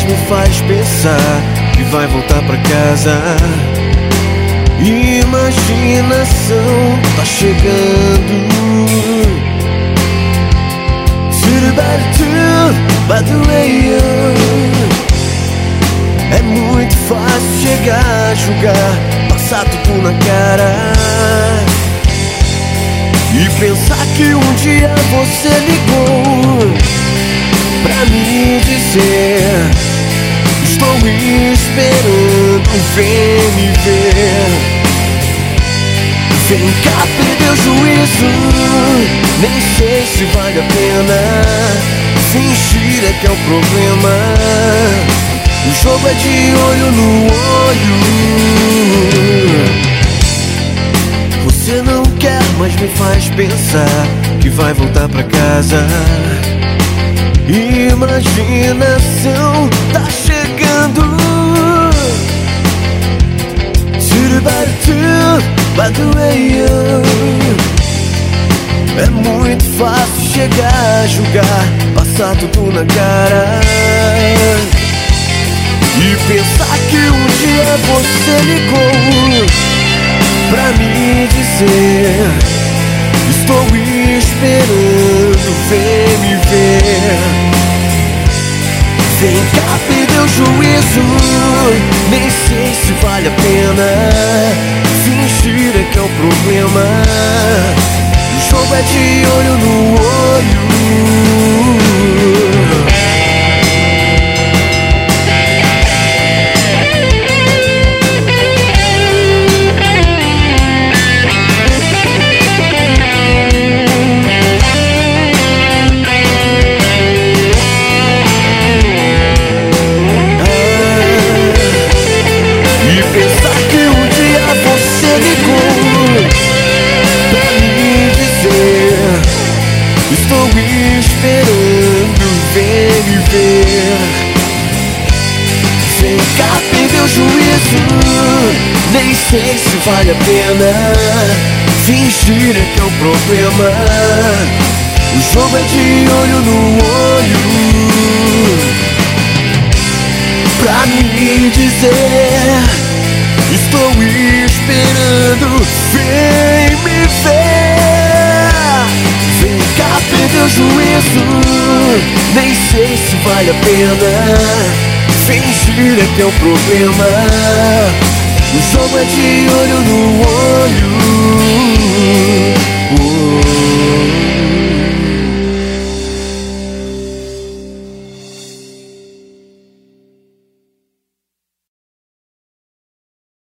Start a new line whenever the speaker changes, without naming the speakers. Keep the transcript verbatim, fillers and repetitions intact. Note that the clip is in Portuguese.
me faz pensar que vai voltar pra casa. Imaginação tá chegando. By the way, é muito fácil chegar, julgar, passar tudo na cara e pensar que um dia você ligou pra me dizer: estou esperando, vem me ver. Vem cá, perdeu o juízo, nem sei se vale a pena. Fingir é que é o problema. O jogo é de olho no olho. Você não quer, mas me faz pensar que vai voltar pra casa. Imaginação tá chegando. By the way, é muito fácil chegar, julgar, passar tudo na cara e pensar que um dia você ligou pra me dizer: estou esperando, vem me ver. Vem cá, perdeu o juízo, nem sei se vale a pena. Fingir é que é o problema. O jogo é de olho no olho. Estou esperando, vem me ver. Vem cá, perdeu o juízo, nem sei se vale a pena. Fingir é que é o problema. O jogo é de olho no olho. Pra me dizer: estou esperando, vem me ver. Vem cá, perdeu o juízo, nem sei se vale a pena. Fingir é que é o problema. O jogo é de olho no